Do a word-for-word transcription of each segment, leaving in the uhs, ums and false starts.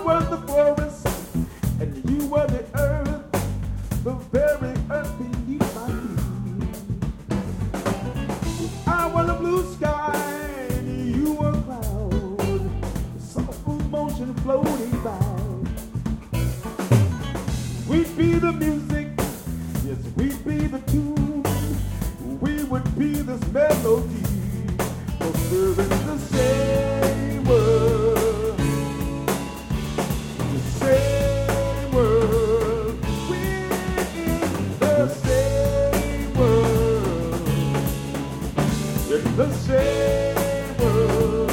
was the forest, and you were the earth, the very earth beneath my feet. I was the blue sky, and you were a cloud, soft motion floating by. We'd be the music, yes, we'd be the tune, we would be this melody, 'cause we're in the same world, the same world, we're in the same world, in the same world.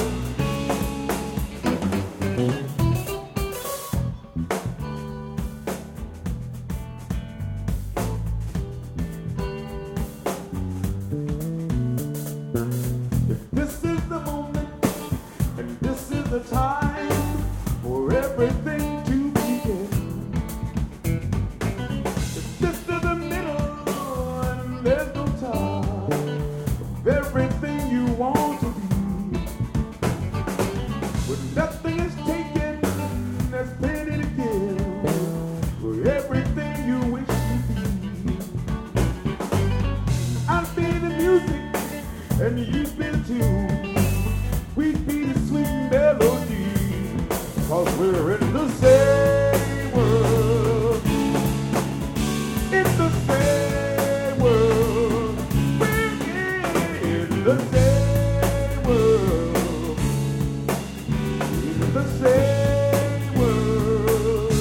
This is the moment, and this is the time for everything to begin. This is the middle, and there's no top of everything you want to be. When nothing is taken, there's plenty to give for everything you wish to be. I'll be the music, and you'd be the tune, we'd be the sweet melody, 'cause we're in the same world, in the same world, we're in the same world, in the same world.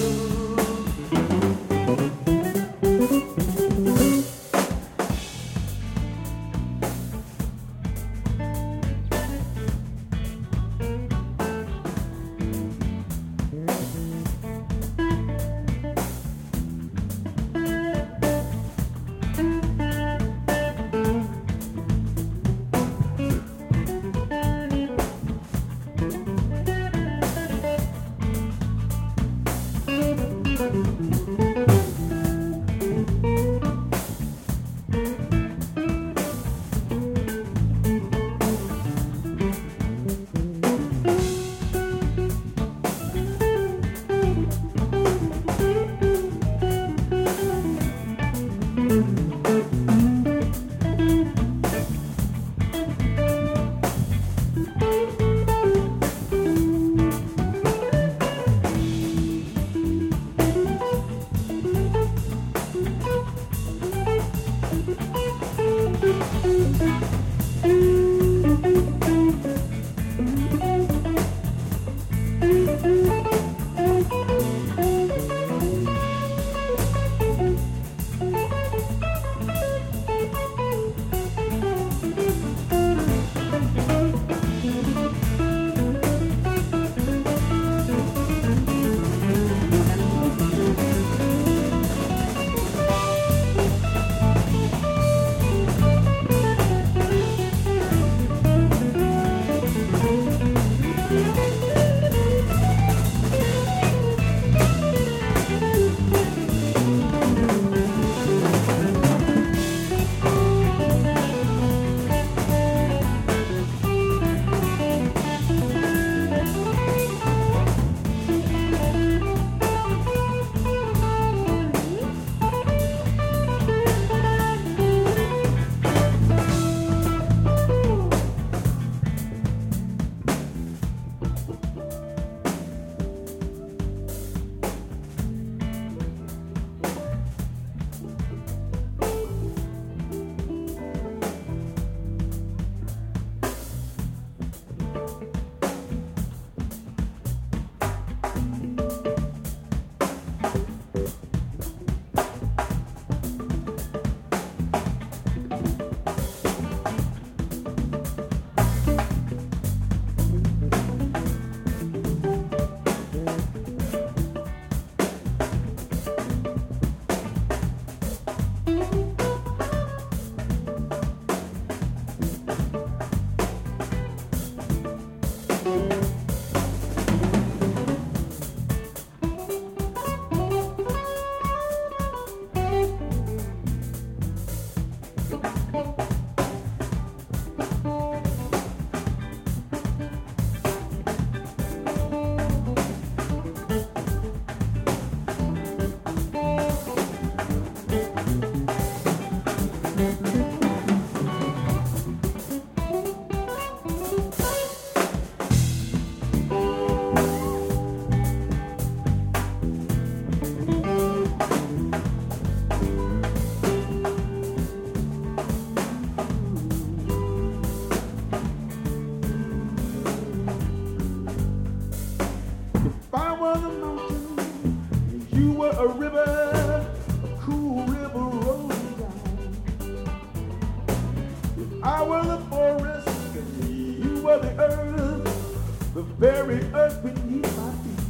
very earth beneath my feet.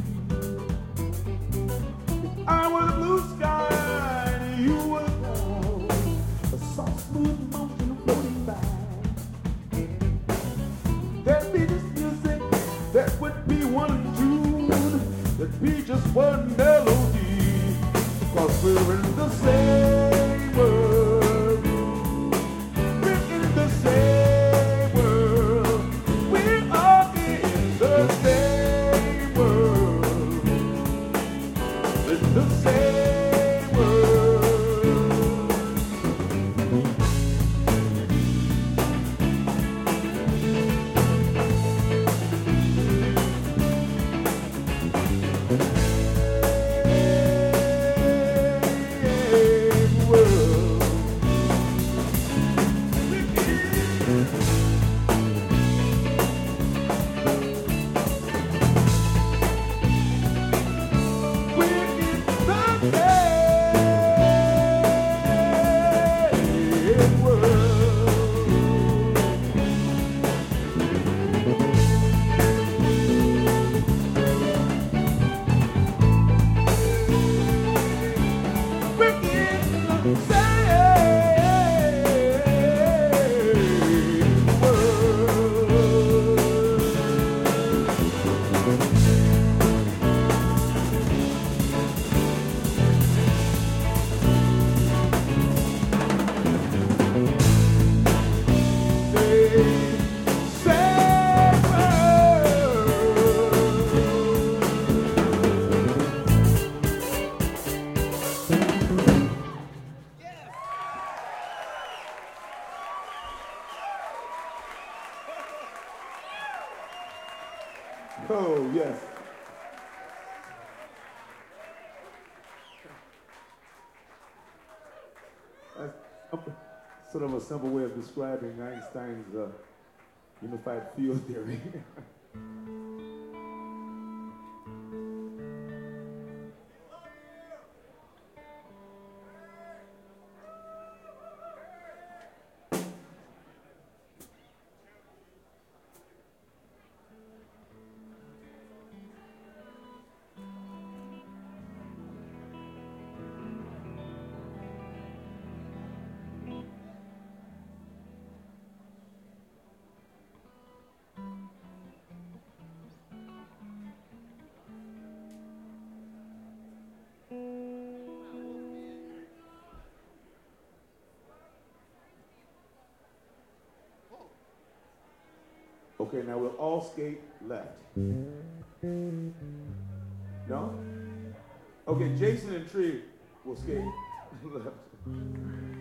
If I were the blue sky and you were the cloud, a soft, smooth mountain floating by, there'd be this music that would be one tune, there'd be just one melody, 'cause we're in the same world. We're in the same world. We are in the same world. In the same world. Oh, yes. That's sort of a simple way of describing Einstein's uh, unified field theory. Okay, now we'll all skate left. No? Okay, Jason and Tree will skate left.